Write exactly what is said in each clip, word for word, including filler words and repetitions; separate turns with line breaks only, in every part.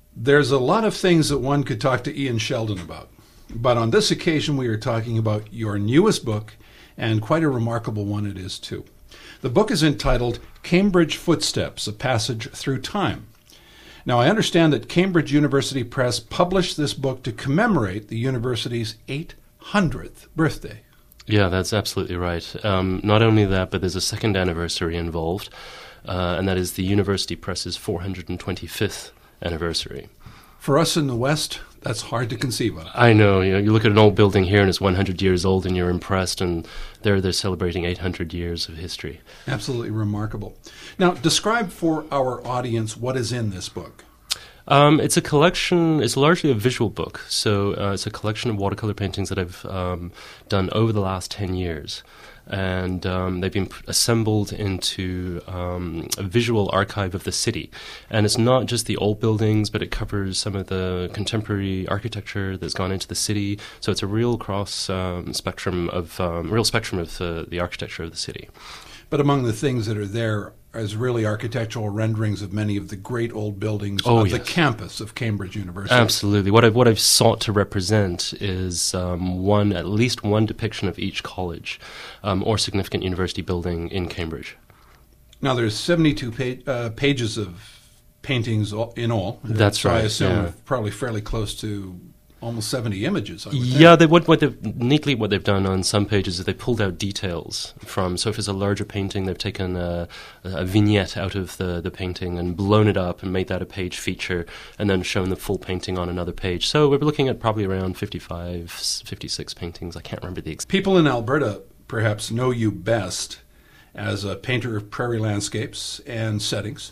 There's a lot of things that one could talk to Ian Sheldon about, but on this occasion we are talking about your newest book, and quite a remarkable one it is too. The book is entitled Cambridge Footsteps, A Passage Through Time. Now, I understand that Cambridge University Press published this book to commemorate the university's eight hundredth birthday.
Yeah, that's absolutely right. Um, not only that, but there's a second anniversary involved, uh, and that is the University Press's four hundred twenty-fifth anniversary.
For us in the West, that's hard to conceive of.
I know. You know, you look at an old building here and it's one hundred years old and you're impressed, and there they're celebrating eight hundred years of history.
Absolutely remarkable. Now, describe for our audience what is in this book.
Um, it's a collection, it's largely a visual book, so uh, it's a collection of watercolor paintings that I've um, done over the last ten years. And um, they've been p- assembled into um, a visual archive of the city. And it's not just the old buildings, but it covers some of the contemporary architecture that's gone into the city. So it's a real cross um, spectrum of um, real spectrum of uh, the architecture of the city.
But among the things that are there is really architectural renderings of many of the great old buildings
oh,
of
yes.
the campus of Cambridge University.
Absolutely. What I've what I've sought to represent is um, one at least one depiction of each college um, or significant university building in Cambridge.
Now, there's seventy-two pa- uh, pages of paintings all, in all.
That's
so
right.
I assume
yeah.
probably fairly close to almost seventy images. I would think.
Yeah, they, what, what they've, neatly what they've done on some pages is they pulled out details from, so if it's a larger painting, they've taken a, a vignette out of the, the painting and blown it up and made that a page feature and then shown the full painting on another page. So we're looking at probably around fifty-five, fifty-six paintings. I can't remember the exact.
People in Alberta perhaps know you best as a painter of prairie landscapes and settings.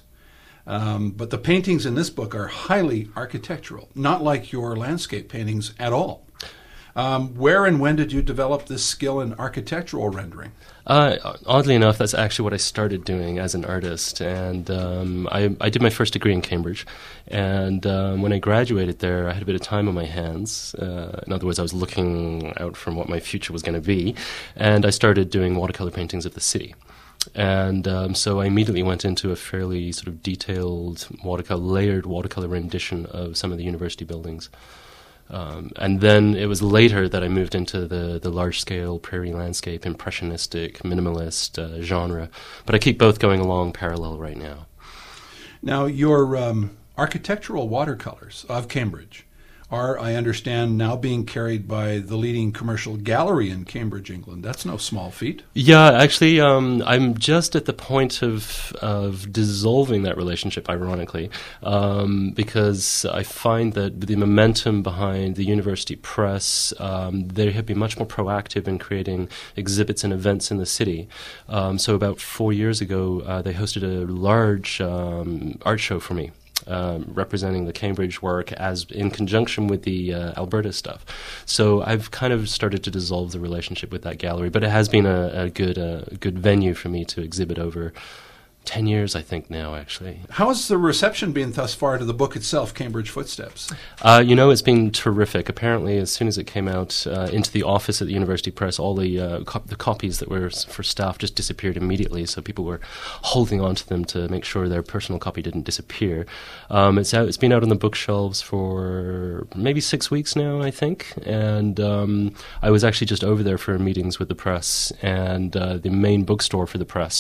Um, but the paintings in this book are highly architectural, not like your landscape paintings at all. Um, where and when did you develop this skill in architectural rendering?
Uh, oddly enough, that's actually what I started doing as an artist. And um, I, I did my first degree in Cambridge. And um, when I graduated there, I had a bit of time on my hands. Uh, in other words, I was looking out from what my future was going to be. And I started doing watercolor paintings of the city. And um, so I immediately went into a fairly sort of detailed watercolor, layered watercolor rendition of some of the university buildings. Um, and then it was later that I moved into the, the large-scale prairie landscape, impressionistic, minimalist uh, genre. But I keep both going along parallel right now.
Now, your um, architectural watercolors of Cambridge are, I understand, now being carried by the leading commercial gallery in Cambridge, England. That's no small feat.
Yeah, actually, um, I'm just at the point of of dissolving that relationship, ironically, um, because I find that the momentum behind the university press, um, they have been much more proactive in creating exhibits and events in the city. Um, so about four years ago, uh, they hosted a large um, art show for me. Um, representing the Cambridge work as in conjunction with the uh, Alberta stuff. So I've kind of started to dissolve the relationship with that gallery, but it has been a, a good uh, good venue for me to exhibit over ten years, I think, now, actually.
How has the reception been thus far to the book itself, Cambridge Footsteps?
Uh, you know, it's been terrific. Apparently, as soon as it came out uh, into the office at the University Press, all the uh, co- the copies that were for staff just disappeared immediately, so people were holding on to them to make sure their personal copy didn't disappear. Um, it's out, it's been out on the bookshelves for maybe six weeks now, I think, and um, I was actually just over there for meetings with the press and uh, the main bookstore for the press.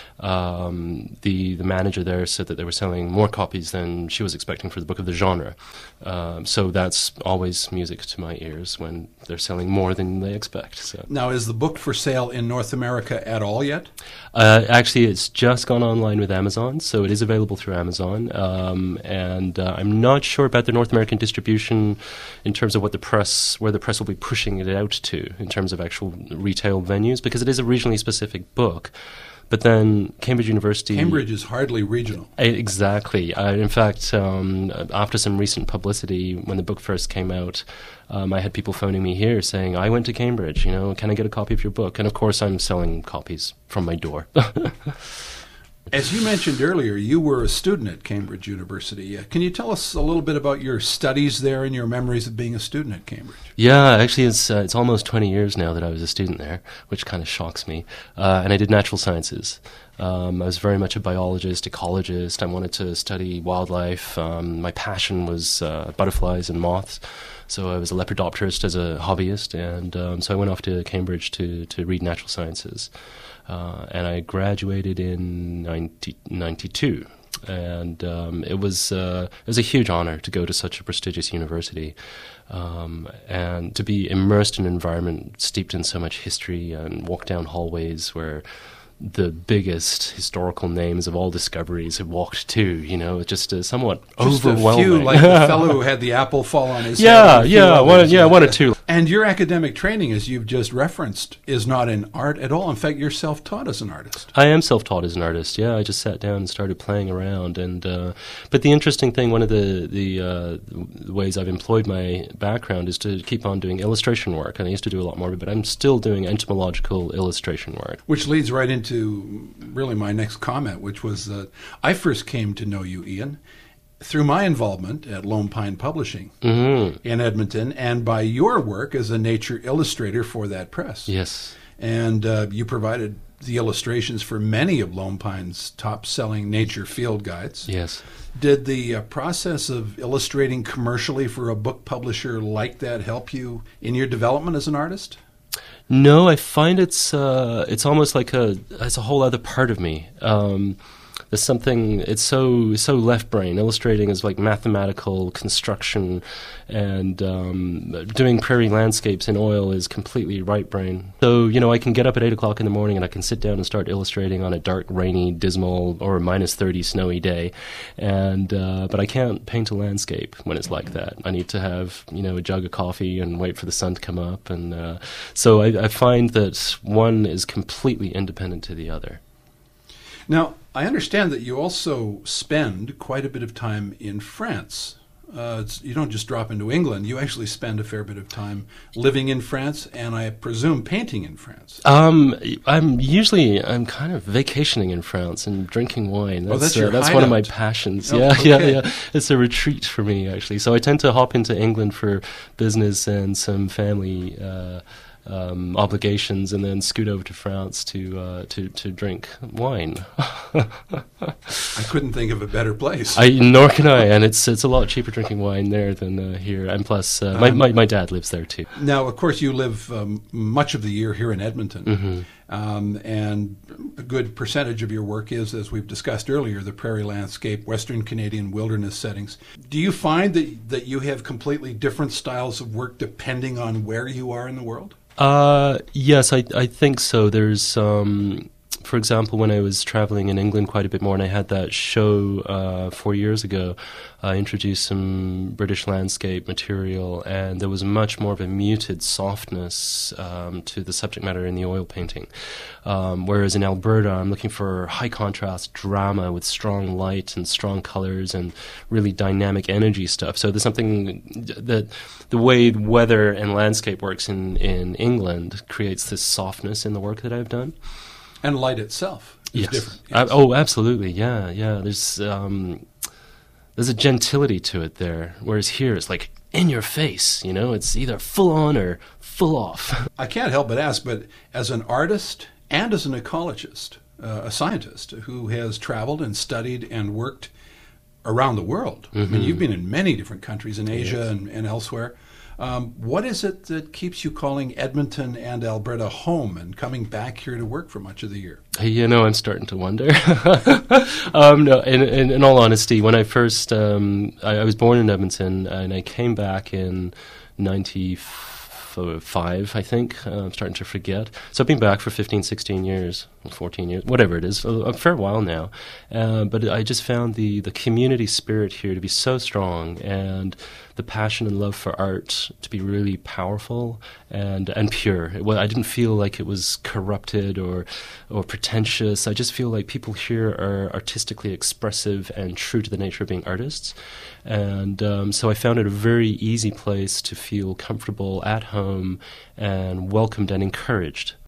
Um, the the manager there said that they were selling more copies than she was expecting for the book of the genre. Um, so that's always music to my ears when they're selling more than they expect. So.
Now, is the book for sale in North America at all yet?
Uh, actually, it's just gone online with Amazon, so it is available through Amazon. Um, and uh, I'm not sure about the North American distribution in terms of what the press, where the press will be pushing it out to in terms of actual retail venues, because it is a regionally specific book. But then Cambridge University...
Cambridge is hardly regional.
Exactly. Uh, in fact, um, after some recent publicity, when the book first came out, um, I had people phoning me here saying, I went to Cambridge, you know, can I get a copy of your book? And of course, I'm selling copies from my door.
As you mentioned earlier, you were a student at Cambridge University. Uh, can you tell us a little bit about your studies there and your memories of being a student at Cambridge?
Yeah, actually, it's uh, it's almost twenty years now that I was a student there, which kind of shocks me. Uh, and I did natural sciences. Um, I was very much a biologist, ecologist. I wanted to study wildlife. Um, my passion was uh, butterflies and moths. So I was a lepidopterist as a hobbyist, and um, so I went off to Cambridge to, to read natural sciences. Uh, and I graduated in nineteen ninety-two. And um, it was uh, it was a huge honor to go to such a prestigious university, um, and to be immersed in an environment steeped in so much history, and walk down hallways where the biggest historical names of all discoveries have walked too. You know, just uh, somewhat
just
overwhelming.
A few, like the fellow who had the apple fall on his
yeah,
head.
Yeah, one, yeah,
like
one or
that.
two.
And your academic training, as you've just referenced, is not in art at all. In fact, you're self-taught as an artist.
I am self-taught as an artist. Yeah, I just sat down and started playing around. And uh, but the interesting thing, one of the the, uh, the ways I've employed my background is to keep on doing illustration work. And I used to do a lot more of it, but I'm still doing entomological illustration work.
Which leads right into really my next comment, which was that I first came to know you, Ian, through my involvement at Lone Pine Publishing
mm-hmm.
in Edmonton, and by your work as a nature illustrator for that press.
Yes.
And uh, you provided the illustrations for many of Lone Pine's top-selling nature field guides.
Yes.
Did the uh, process of illustrating commercially for a book publisher like that help you in your development as an artist?
No, I find it's uh, it's almost like a it's a whole other part of me. Um, there's something, it's so so left brain. Illustrating is like mathematical construction, and um, doing prairie landscapes in oil is completely right brain. So, you know, I can get up at eight o'clock in the morning and I can sit down and start illustrating on a dark, rainy, dismal, or minus thirty snowy day, and uh, but I can't paint a landscape when it's like that. I need to have, you know, a jug of coffee and wait for the sun to come up, and uh, so I, I find that one is completely independent to the other.
Now, I understand that you also spend quite a bit of time in France. Uh, it's, you don't just drop into England. You actually spend a fair bit of time living in France, and I presume painting in France.
Um, I'm usually I'm kind of vacationing in France and drinking wine. That's,
oh, that's your
uh, that's
hideout.
one of my passions.
Oh,
yeah,
okay.
yeah, yeah. It's a retreat for me, actually. So I tend to hop into England for business and some family Uh, Um, obligations, and then scoot over to France to uh, to to drink wine.
I couldn't think of a better place.
I nor can I, and it's it's a lot cheaper drinking wine there than uh, here. And plus, uh, my,
Um,
my my dad lives there too.
Now, of course, you live um, much of the year here in Edmonton,
Mm-hmm.
um, and a good percentage of your work is, as we've discussed earlier, the prairie landscape, Western Canadian wilderness settings. Do you find that that you have completely different styles of work depending on where you are in the world?
Uh, yes, I I think so. There's, um, for example, when I was traveling in England quite a bit more, and I had that show uh, four years ago, I introduced some British landscape material, and there was much more of a muted softness um, to the subject matter in the oil painting. Um, whereas in Alberta, I'm looking for high contrast drama with strong light and strong colors and really dynamic energy stuff. So there's something that the way weather and landscape works in, in England creates this softness in the work that I've done.
And light itself is
yes.
different.
Uh, oh, absolutely. Yeah, yeah. There's um, there's a gentility to it there, whereas here it's like in your face. You know, it's either full on or full off.
I can't help but ask, but as an artist and as an ecologist, uh, a scientist who has traveled and studied and worked around the world, mm-hmm. I mean, you've been in many different countries in Asia yes. and, and elsewhere. Um, what is it that keeps you calling Edmonton and Alberta home and coming back here to work for much of the year?
You know, I'm starting to wonder. um, no, in, in, in all honesty, when I first, um, I, I was born in Edmonton, and I came back in ninety-five, I think. Uh, I'm starting to forget. So I've been back for fifteen, sixteen years, fourteen years, whatever it is, a, a fair while now. Uh, but I just found the, the community spirit here to be so strong, and the passion and love for art to be really powerful and and pure. Well, I didn't feel like it was corrupted or or pretentious. I just feel like people here are artistically expressive and true to the nature of being artists. And um, so I found it a very easy place to feel comfortable at home and welcomed and encouraged.